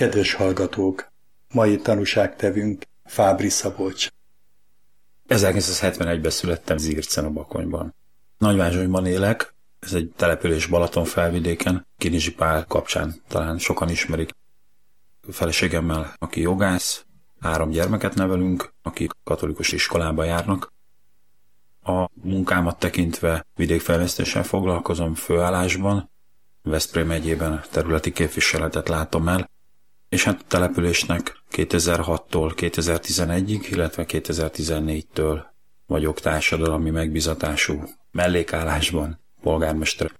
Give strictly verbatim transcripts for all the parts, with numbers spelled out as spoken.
Kedves hallgatók! Mai tanúságtevünk Fábry Szabolcs. ezerkilencszázhetvenegyben születtem Zircen a Bakonyban. Nagyvázsonyban élek, ez egy település Balatonfelvidéken, Kinizsi Pál kapcsán talán sokan ismerik. A feleségemmel, aki jogász, három gyermeket nevelünk, akik katolikus iskolába járnak. A munkámat tekintve vidékfejlesztéssel foglalkozom főállásban, Veszprém megyében területi képviseletet látom el, és hát a településnek kétezer-hattól kétezer-tizenegyig, illetve kétezer-tizennégytől vagyok társadalmi megbízatású mellékállásban polgármester.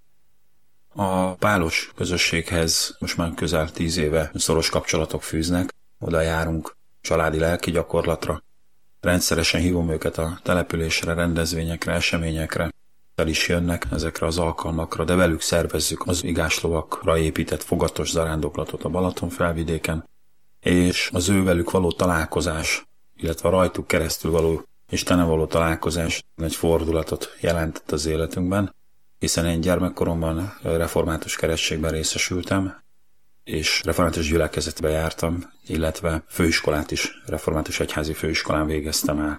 A pálos közösséghez most már közel tíz éve szoros kapcsolatok fűznek, oda járunk családi lelki gyakorlatra, rendszeresen hívom őket a településre, rendezvényekre, eseményekre, el is jönnek ezekre az alkalmakra, de velük szervezzük az igáslovakra épített fogatos zarándoklatot a Balatonfelvidéken, és az ő velük való találkozás, illetve a rajtuk keresztül való Istennel való találkozás egy fordulatot jelentett az életünkben, hiszen én gyermekkoromban református keresztségben részesültem, és református gyülekezetbe jártam, illetve főiskolát is, református egyházi főiskolán végeztem el.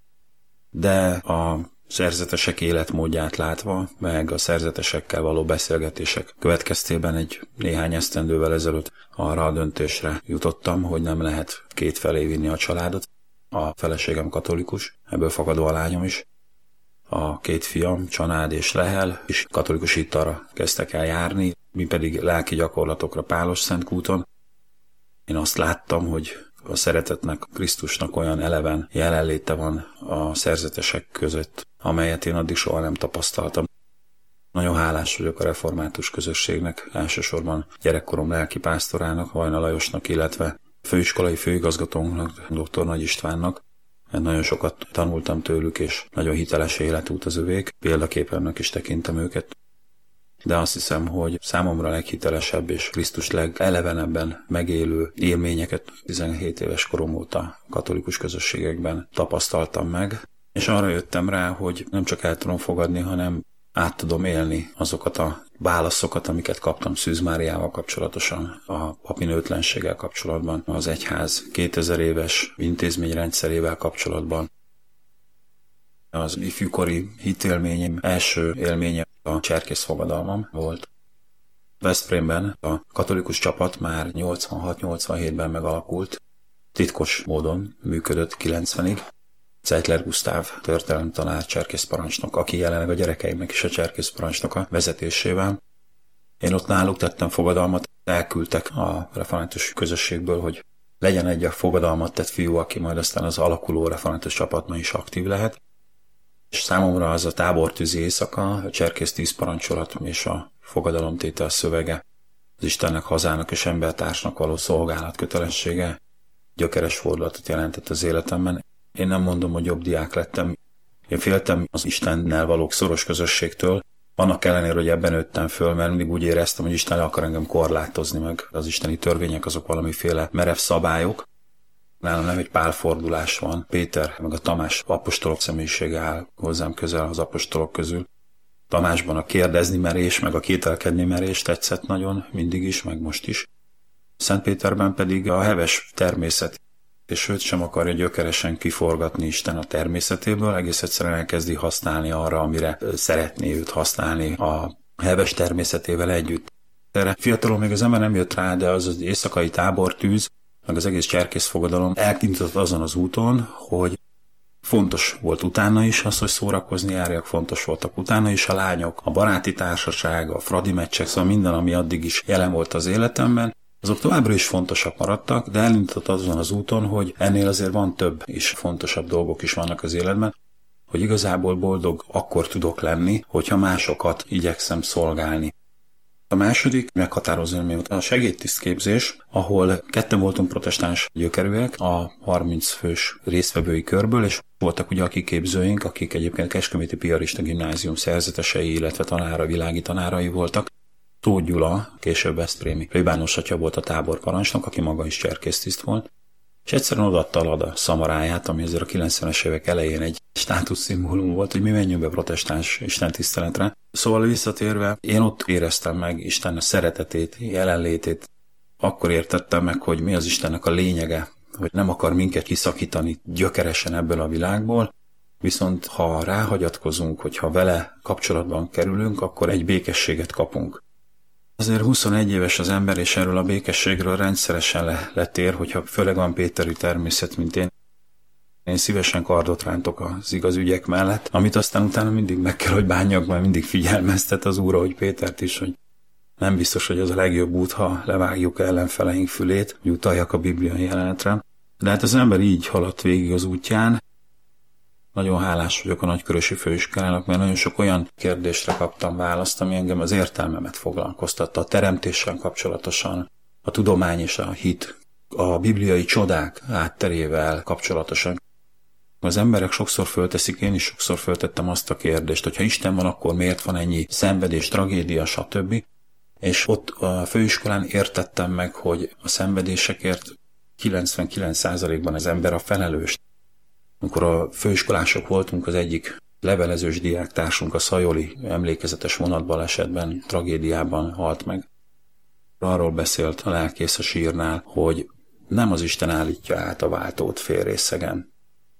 De a szerzetesek életmódját látva, meg a szerzetesekkel való beszélgetések következtében egy néhány esztendővel ezelőtt arra a döntésre jutottam, hogy nem lehet kétfelé vinni a családot. A feleségem katolikus, ebből fakadó a lányom is. A két fiam, Csanád és Lehel is katolikus hittalra kezdtek el járni, mi pedig lelki gyakorlatokra Pálos-Szentkúton. Én azt láttam, hogy a szeretetnek, Krisztusnak olyan eleven jelenléte van a szerzetesek között, amelyet én addig soha nem tapasztaltam. Nagyon hálás vagyok a református közösségnek, elsősorban gyerekkorom lelkipásztorának, Vajna Lajosnak, illetve főiskolai főigazgatónknak, dr. Nagy Istvánnak, mert nagyon sokat tanultam tőlük, és nagyon hiteles életút az övék, példaképennek is tekintem őket. De azt hiszem, hogy számomra a leghitelesebb és Krisztus legelevenebben megélő élményeket tizenhét éves korom óta katolikus közösségekben tapasztaltam meg, és arra jöttem rá, hogy nem csak el tudom fogadni, hanem át tudom élni azokat a válaszokat, amiket kaptam Szűz Máriával kapcsolatosan, a papinőtlenséggel kapcsolatban, az egyház kétezer éves intézményrendszerével kapcsolatban. Az ifjúkori hitélményem első élménye a cserkész fogadalmam volt. Veszprémben a katolikus csapat már nyolcvanhat-nyolcvanhétben megalakult, titkos módon működött kilencvenig. Zeitler Gusztáv történelemtanár cserkészparancsnok, aki jelenleg a gyerekeimnek is a cserkészparancsnoka vezetésével. Én ott náluk tettem fogadalmat, elküldtek a református közösségből, hogy legyen egy a fogadalmat tett fiú, aki majd aztán az alakuló református csapatban is aktív lehet. És számomra az a tábortűzi éjszaka, a cserkész tíz parancsolat és a fogadalomtétel szövege, az Istennek, hazának és embertársnak való szolgálat kötelessége gyökeres fordulatot jelentett az életemben. Én nem mondom, hogy jobb diák lettem. Én féltem az Istennel való szoros közösségtől, annak ellenére, hogy ebben nőttem föl, mert mindig úgy éreztem, hogy Isten le akar engem korlátozni, meg az isteni törvények azok valamiféle merev szabályok. Nálam nem egy pálfordulás van. Péter meg a Tamás apostolok személyisége áll hozzám közel az apostolok közül. Tamásban a kérdezni merés, meg a kételkedni merés tetszett nagyon, mindig is, meg most is. Szent Péterben pedig a heves természet, és őt sem akarja gyökeresen kiforgatni Isten a természetéből, egész egyszerűen elkezdi használni arra, amire szeretné őt használni a heves természetével együtt. Erre fiatalon még az ember nem jött rá, de az az éjszakai tábortűz, meg az egész cserkészfogadalom elkintott azon az úton, hogy fontos volt utána is az, hogy szórakozni járjak, fontos voltak utána is a lányok, a baráti társaság, a fradi meccsek, szóval minden, ami addig is jelen volt az életemben, azok továbbra is fontosak maradtak, de elindult azon az úton, hogy ennél azért van több és fontosabb dolgok is vannak az életben, hogy igazából boldog akkor tudok lenni, hogyha másokat igyekszem szolgálni. A második meghatározó élmény a segédtisztképzés, ahol ketten voltunk protestáns gyökerűek a harminc fős résztvevői körből, és voltak ugye a kiképzőink, akik egyébként Kecskeméti Piarista Gimnázium szerzetesei, illetve tanára, világi tanárai voltak. Tóth Gyula, később veszprémi plébános atya volt a táborparancsnok, aki maga is cserkésztiszt volt, és egyszerűen odaadta a Lada szamaráját, ami azért a kilencvenes évek elején egy státuszszimbólum volt, hogy mi menjünk be protestáns istentiszteletre. Szóval visszatérve, én ott éreztem meg Isten szeretetét, jelenlétét, Akkor értettem meg, hogy mi az Istennek a lényege, hogy nem akar minket kiszakítani gyökeresen ebből a világból, viszont ha ráhagyatkozunk, hogyha vele kapcsolatban kerülünk, akkor egy békességet kapunk. Azért huszonegy éves az ember, és erről a békességről rendszeresen le, letér, hogyha főleg van péteri természet, mint én. Én szívesen kardot rántok az igaz ügyek mellett, amit aztán utána mindig meg kell, hogy bánjak, mert mindig figyelmeztet az Úr, hogy Pétert is, hogy nem biztos, hogy az a legjobb út, ha levágjuk ellenfeleink fülét, hogy utaljak a bibliai jelenetre. De hát az ember így haladt végig az útján. Nagyon hálás vagyok a nagykörösi főiskolának, mert nagyon sok olyan kérdésre kaptam választ, ami engem az értelmemet foglalkoztatta, a teremtéssel kapcsolatosan, a tudomány és a hit, a bibliai csodák átterével kapcsolatosan. Az emberek sokszor fölteszik, én is sokszor föltettem azt a kérdést, hogy ha Isten van, akkor miért van ennyi szenvedés, tragédia, stb. És ott a főiskolán értettem meg, hogy a szenvedésekért kilencvenkilenc százalékban az ember a felelős. Amikor a főiskolások voltunk, az egyik levelezős diáktársunk, a Szajoli emlékezetes vonatbalesetben, tragédiában halt meg. Arról beszélt a lelkész a sírnál, hogy nem az Isten állítja át a váltót félrészegen,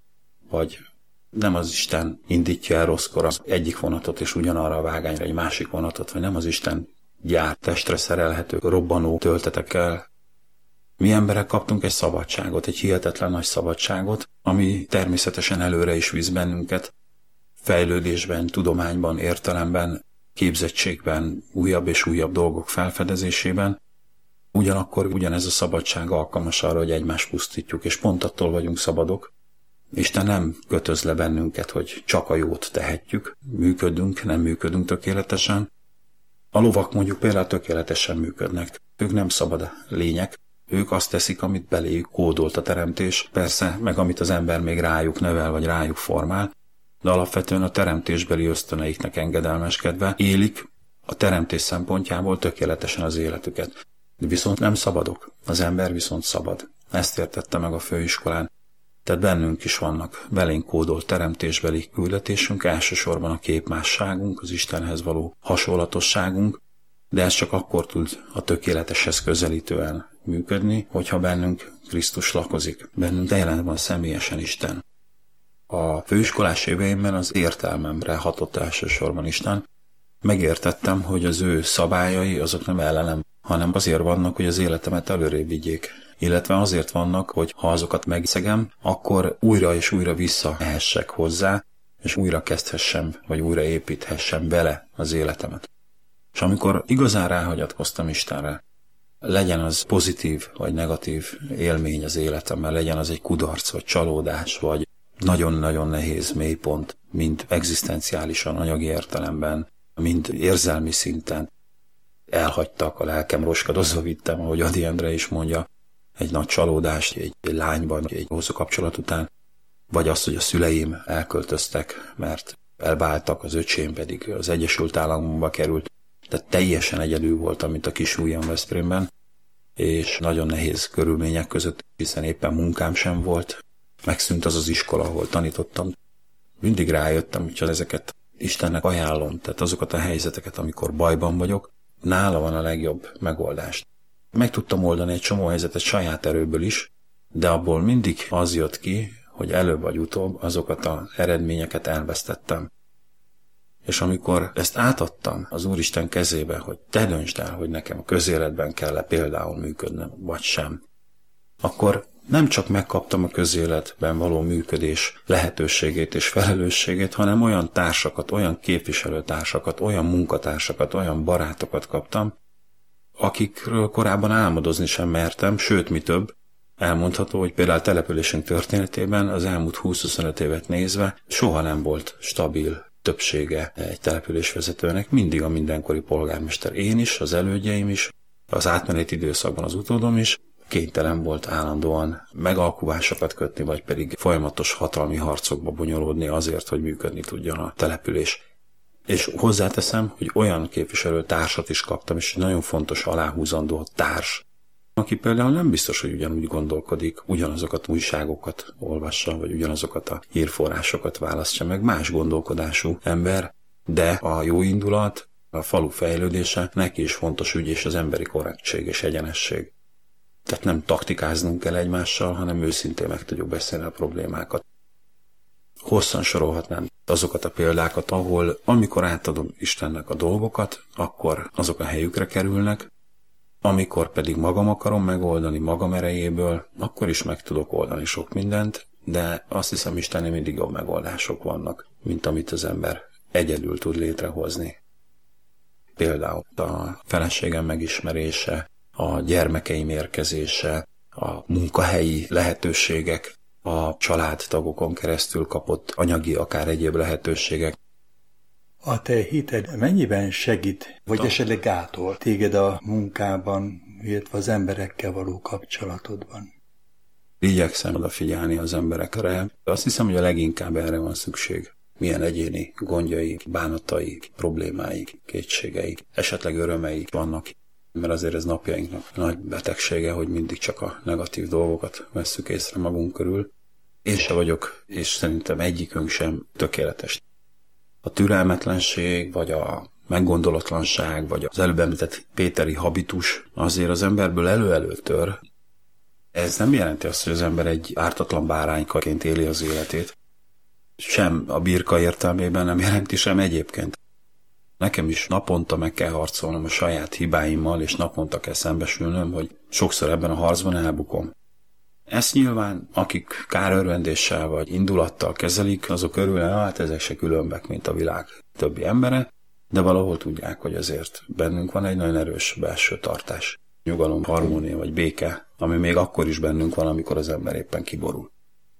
vagy nem az Isten indítja el rosszkor az egyik vonatot, és ugyanarra a vágányra egy másik vonatot, vagy nem az Isten gyárt testre szerelhető robbanó töltetekkel. Mi emberek kaptunk egy szabadságot, egy hihetetlen nagy szabadságot, ami természetesen előre is visz bennünket, fejlődésben, tudományban, értelemben, képzettségben, újabb és újabb dolgok felfedezésében. Ugyanakkor ugyanez a szabadság alkalmas arra, hogy egymást pusztítjuk, és pont attól vagyunk szabadok. Isten nem kötöz le bennünket, hogy csak a jót tehetjük, működünk, nem működünk tökéletesen. A lovak mondjuk például tökéletesen működnek. Ők nem szabad lények, ők azt teszik, amit beléjük kódolt a teremtés, persze, meg amit az ember még rájuk nevel, vagy rájuk formál, de alapvetően a teremtésbeli ösztöneiknek engedelmeskedve élik a teremtés szempontjából tökéletesen az életüket. De viszont nem szabadok, az ember viszont szabad. Ezt értette meg a főiskolán. Tehát bennünk is vannak belénk kódolt teremtésbeli küldetésünk, elsősorban a képmásságunk, az Istenhez való hasonlatosságunk, de ez csak akkor tud a tökéleteshez közelítően működni, hogyha bennünk Krisztus lakozik, bennünk jelen van személyesen Isten. A főiskolás éveimben az értelmemre hatott elsősorban Isten. Megértettem, hogy az ő szabályai azok nem ellenem, hanem azért vannak, hogy az életemet előrébb vigyék. Illetve azért vannak, hogy ha azokat megszegem, akkor újra és újra visszahessek hozzá, és újra kezdhessem, vagy újra építhessem bele az életemet. És amikor igazán ráhagyatkoztam Istenre, legyen az pozitív vagy negatív élmény az életemben, legyen az egy kudarc, vagy csalódás, vagy nagyon-nagyon nehéz mélypont, mind egzisztenciálisan, anyagi értelemben, mind érzelmi szinten. Elhagytak, a lelkem roskadozva vittem, ahogy Ady Endre is mondja, egy nagy csalódást egy, egy lányban, egy hosszú kapcsolat után, vagy azt, hogy a szüleim elköltöztek, mert elváltak, az öcsém pedig az Egyesült Államokba került. Tehát teljesen egyedül voltam, mint a kis ujjam Veszprémben, és nagyon nehéz körülmények között, hiszen éppen munkám sem volt. Megszűnt az az iskola, ahol tanítottam. Mindig rájöttem, hogy ezeket Istennek ajánlom, tehát azokat a helyzeteket, amikor bajban vagyok, nála van a legjobb megoldás. Meg tudtam oldani egy csomó helyzetet saját erőből is, de abból mindig az jött ki, hogy előbb vagy utóbb azokat az eredményeket elvesztettem. És amikor ezt átadtam az Úristen kezébe, hogy te döntsd el, hogy nekem a közéletben kell-e például működnöm, vagy sem, akkor nem csak megkaptam a közéletben való működés lehetőségét és felelősségét, hanem olyan társakat, olyan képviselőtársakat, olyan munkatársakat, olyan barátokat kaptam, akikről korábban álmodozni sem mertem, sőt, mi több, elmondható, hogy például településünk történetében az elmúlt húsz-huszonöt évet nézve soha nem volt stabil többsége egy településvezetőnek, mindig a mindenkori polgármester, én is, az elődjeim is, az átmeneti időszakban az utódom is, kénytelen volt állandóan megalkuvásokat kötni, vagy pedig folyamatos hatalmi harcokba bonyolódni azért, hogy működni tudjon a település. És hozzáteszem, hogy olyan képviselő társat is kaptam, és nagyon fontos aláhúzandó társ, aki például nem biztos, hogy ugyanúgy gondolkodik, ugyanazokat újságokat olvassa, vagy ugyanazokat a hírforrásokat választja meg, más gondolkodású ember, de a jó indulat, a falu fejlődése neki is fontos ügy, és az emberi korrektség és egyenesség. Tehát nem taktikáznunk kell egymással, hanem őszintén meg tudjuk beszélni a problémákat. Hosszan sorolhatnám azokat a példákat, ahol amikor átadom Istennek a dolgokat, akkor azok a helyükre kerülnek, amikor pedig magam akarom megoldani magam erejéből, akkor is meg tudok oldani sok mindent, de azt hiszem, Istennél mindig jobb megoldások vannak, mint amit az ember egyedül tud létrehozni. Például a feleségem megismerése, a gyermekeim érkezése, a munkahelyi lehetőségek, a családtagokon keresztül kapott anyagi, akár egyéb lehetőségek. A te hited mennyiben segít, vagy esetleg gátol téged a munkában, illetve az emberekkel való kapcsolatodban? Igyekszem odafigyelni az emberekre. Azt hiszem, hogy a leginkább erre van szükség. Milyen egyéni gondjaik, bánataik, problémáik, kétségeik, esetleg örömeik vannak. Mert azért ez napjainknak nagy betegsége, hogy mindig csak a negatív dolgokat vesszük észre magunk körül. Én se vagyok, és szerintem egyikünk sem tökéletes. A türelmetlenség, vagy a meggondolatlanság, vagy az előbb említett péteri habitus azért az emberből elő-elő tör. Ez nem jelenti azt, hogy az ember egy ártatlan báránykaként éli az életét. Sem a birka értelmében nem jelenti, sem egyébként. Nekem is naponta meg kell harcolnom a saját hibáimmal, és naponta kell szembesülnöm, hogy sokszor ebben a harcban elbukom. Ezt nyilván, akik kárörvendéssel vagy indulattal kezelik, azok örülnek, hát ezek se különbek, mint a világ többi embere, de valahol tudják, hogy azért bennünk van egy nagyon erős belső tartás. Nyugalom, harmónia vagy béke, ami még akkor is bennünk van, amikor az ember éppen kiborul.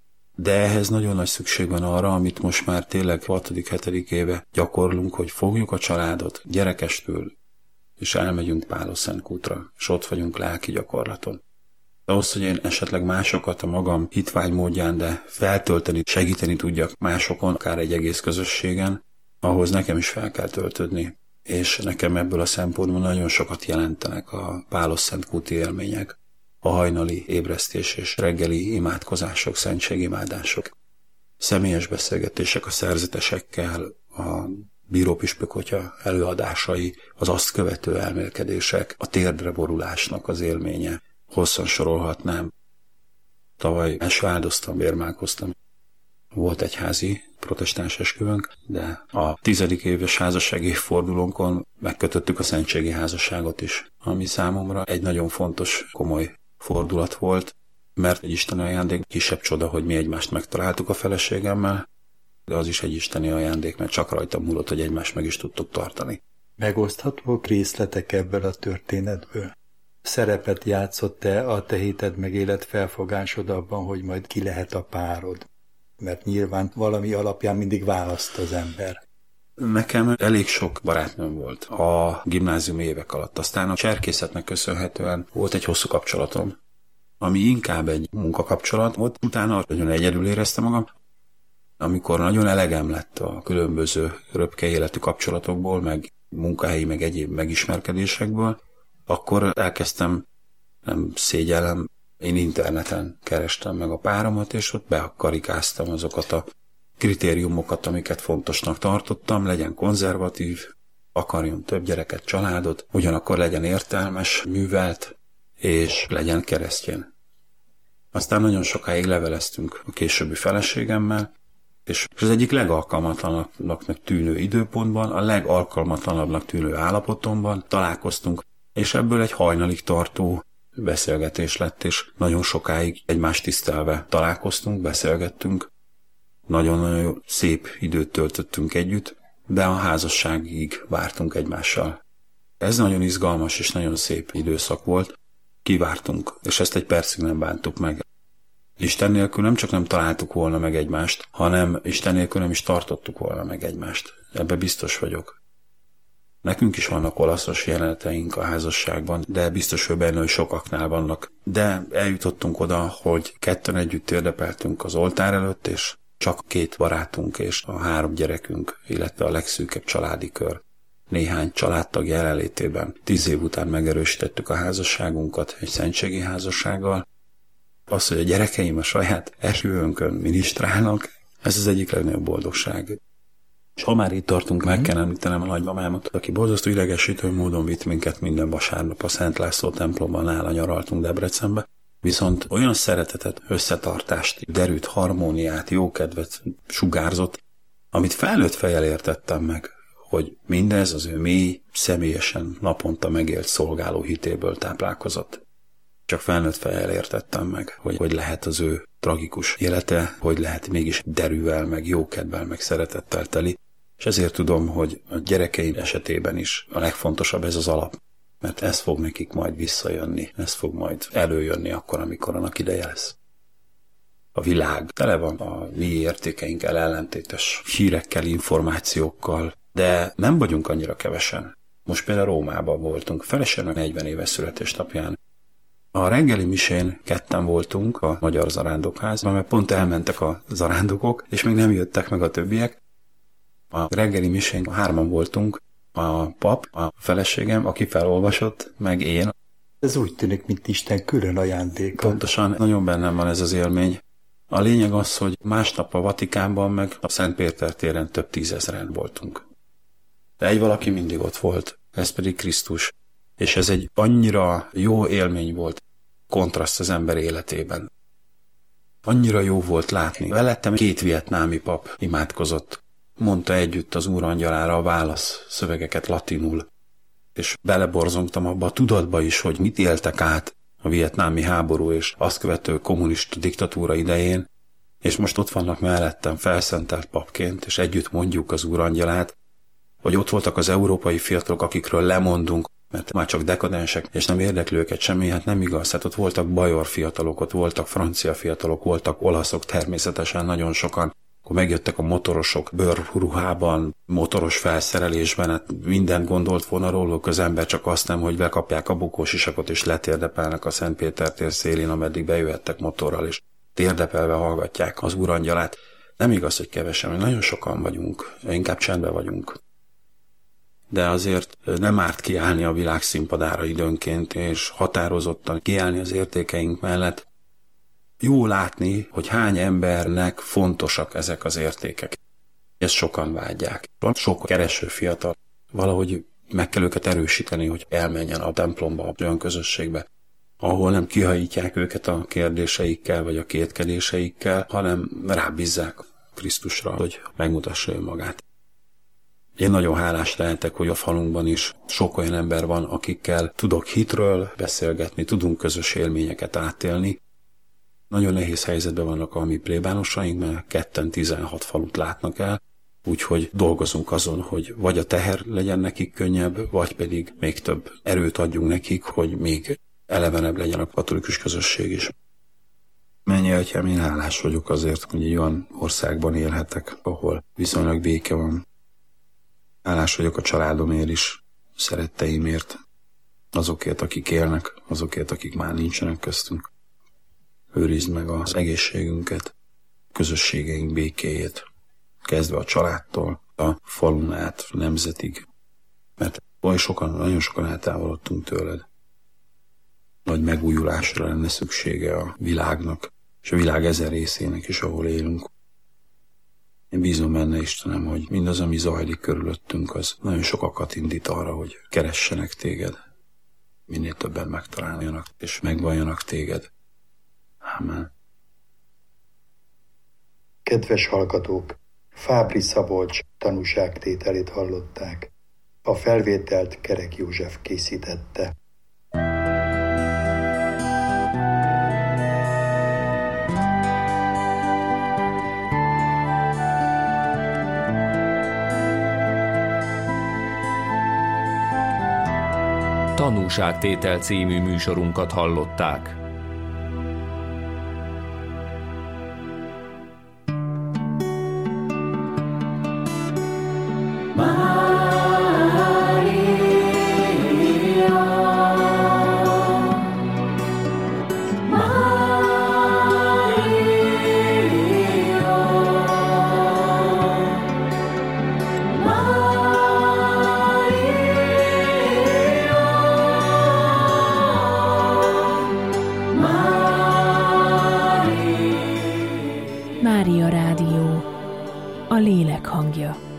De ehhez nagyon nagy szükség van arra, amit most már tényleg hatodik-hetedik éve gyakorlunk, hogy fogjuk a családot gyerekestől, és elmegyünk Pálos-Szentkútra, és ott vagyunk lelki gyakorlaton. Ahhoz, hogy én esetleg másokat a magam hitvány módján, de feltölteni, segíteni tudjak másokon, akár egy egész közösségen, ahhoz nekem is fel kell töltődni. És nekem ebből a szempontból nagyon sokat jelentenek a Pálos-Szentkúti élmények, a hajnali ébresztés és reggeli imádkozások, szentségimádások, személyes beszélgetések a szerzetesekkel, a bírópüspökotya előadásai, az azt követő elmélkedések, a térdre borulásnak az élménye. Hosszan sorolhatnám. Tavaly első áldoztam, bérmálkoztam. Volt egy házi protestáns esküvőnk, de a tizedik éves házassági évfordulónkon megkötöttük a szentségi házasságot is, ami számomra egy nagyon fontos, komoly fordulat volt, mert egy isteni ajándék, kisebb csoda, hogy mi egymást megtaláltuk a feleségemmel, de az is egy isteni ajándék, mert csak rajta múlott, hogy egymást meg is tudtuk tartani. Megoszthatók részletek ebből a történetből? Szerepet játszott-e a te hited meg életfelfogásod abban, hogy majd ki lehet a párod? Mert nyilván valami alapján mindig választ az ember. Nekem elég sok barátnőm volt a gimnáziumi évek alatt. Aztán a cserkészetnek köszönhetően volt egy hosszú kapcsolatom, ami inkább egy munkakapcsolat volt. Utána nagyon egyedül éreztem magam. Amikor nagyon elegem lett a különböző röpke életű kapcsolatokból, meg munkahelyi, meg egyéb megismerkedésekből, akkor elkezdtem, nem szégyellem, én interneten kerestem meg a páromat, és ott bekarikáztam azokat a kritériumokat, amiket fontosnak tartottam, legyen konzervatív, akarjon több gyereket, családot, ugyanakkor legyen értelmes, művelt, és legyen keresztjén. Aztán nagyon sokáig leveleztünk a későbbi feleségemmel, és az egyik legalkalmatlanabbnak tűnő időpontban, a legalkalmatlanabbnak tűnő állapotomban találkoztunk, és ebből egy hajnalig tartó beszélgetés lett, és nagyon sokáig egymást tisztelve találkoztunk, beszélgettünk, nagyon-nagyon szép időt töltöttünk együtt, de a házasságig vártunk egymással. Ez nagyon izgalmas és nagyon szép időszak volt, kivártunk, és ezt egy percig nem bántuk meg. Isten nélkül nem csak nem találtuk volna meg egymást, hanem Isten nélkül nem is tartottuk volna meg egymást. Ebbe biztos vagyok. Nekünk is vannak olaszos jeleneteink a házasságban, de biztos, hogy benne, hogy sokaknál vannak. De eljutottunk oda, hogy ketten együtt térdepeltünk az oltár előtt, és csak két barátunk és a három gyerekünk, illetve a legszűkebb családi kör. Néhány családtag jelenlétében tíz év után megerősítettük a házasságunkat egy szentségi házassággal. Az, hogy a gyerekeim a saját esküvőnkön minisztrálnak, ez az egyik legnagyobb boldogság. És ha már itt tartunk, meg kell említenem a nagymamámat, aki borzasztó idegesítő módon vitt minket minden vasárnap a Szent László templomban, nála nyaraltunk Debrecenbe, viszont olyan szeretetet, összetartást, derűt, harmóniát, jókedvet sugárzott, amit felnőtt fejjel értettem meg, hogy mindez az ő mély, személyesen naponta megélt szolgáló hitéből táplálkozott. Csak felnőtt fejjel értettem meg, hogy hogy lehet az ő tragikus élete, hogy lehet mégis derűvel, meg jókedvel, meg szeretettel teli, és ezért tudom, hogy a gyerekeim esetében is a legfontosabb ez az alap, mert ez fog nekik majd visszajönni, ez fog majd előjönni akkor, amikor annak ideje lesz. A világ tele van a mi értékeinkkel ellentétes hírekkel, információkkal, de nem vagyunk annyira kevesen. Most például Rómában voltunk, feleségem negyven éves születésnapján. A reggeli misén ketten voltunk a Magyar Zarándokházban, mert pont elmentek a zarándokok, és még nem jöttek meg a többiek. A reggeli misén hárman voltunk, a pap, a feleségem, aki felolvasott, meg én. Ez úgy tűnik, mint Isten külön ajándéka. Pontosan, nagyon bennem van ez az élmény. A lényeg az, hogy másnap a Vatikánban meg a Szent Péter téren több tízezren voltunk. De egy valaki mindig ott volt, ez pedig Krisztus. És ez egy annyira jó élmény volt, kontraszt az ember életében. Annyira jó volt látni. Velettem két vietnámi pap imádkozott. Mondta együtt az Úrangyalára a válasz szövegeket latinul. És beleborzongtam abba a tudatba is, hogy mit éltek át a vietnámi háború és azt követő kommunista diktatúra idején, és most ott vannak mellettem felszentelt papként, és együtt mondjuk az Úrangyalát, vagy ott voltak az európai fiatalok, akikről lemondunk, mert már csak dekadensek, és nem érdekli őket semmi, hát nem igaz. Hát ott voltak bajor fiatalok, ott voltak francia fiatalok, voltak olaszok természetesen nagyon sokan. Akkor megjöttek a motorosok bőrruhában, motoros felszerelésben, hát mindent gondolt volna róluk az ember, csak azt nem, hogy bekapják a bukósisakot és letérdepelnek a Szent Péter tér szélén, ameddig bejöhettek motorral, és térdepelve hallgatják az Úrangyalát. Nem igaz, hogy kevesen, nagyon sokan vagyunk, inkább csendben vagyunk. De azért nem árt kiállni a világ színpadára időnként, és határozottan kiállni az értékeink mellett. Jó látni, hogy hány embernek fontosak ezek az értékek. Ezt sokan vágyják. Van sok kereső fiatal. Valahogy meg kell őket erősíteni, hogy elmenjen a templomba, olyan közösségbe, ahol nem kihajítják őket a kérdéseikkel, vagy a kétkedéseikkel, hanem rábízzák Krisztusra, hogy megmutassa önmagát. Én nagyon hálás lehetek, hogy a falunkban is sok olyan ember van, akikkel tudok hitről beszélgetni, tudunk közös élményeket átélni. Nagyon nehéz helyzetben vannak a mi plébánosaink, mert ketten tizenhat falut látnak el, úgyhogy dolgozunk azon, hogy vagy a teher legyen nekik könnyebb, vagy pedig még több erőt adjunk nekik, hogy még elevenebb legyen a katolikus közösség is. Mennyi atyám, én hálás vagyok azért, hogy egy olyan országban élhetek, ahol viszonylag béke van. Hálás vagyok a családomért is, szeretteimért, azokért, akik élnek, azokért, akik már nincsenek köztünk. Őrizd meg az egészségünket, közösségeink békéjét, kezdve a családtól, a falun át, nemzetig, mert olyan sokan, nagyon sokan eltávolodtunk tőled. Nagy megújulásra lenne szüksége a világnak, és a világ ezer részének is, ahol élünk. Én bízom benne, Istenem, hogy mindaz, ami zajlik körülöttünk, az nagyon sokakat indít arra, hogy keressenek téged. Minél többen megtaláljanak, és megvalljanak téged. Amen. Kedves hallgatók, Fábri Szabolcs tanúságtételét hallották. A felvételt Kerek József készítette. Tanúságtétel című műsorunkat hallották. Mária Rádió, a lélek hangja.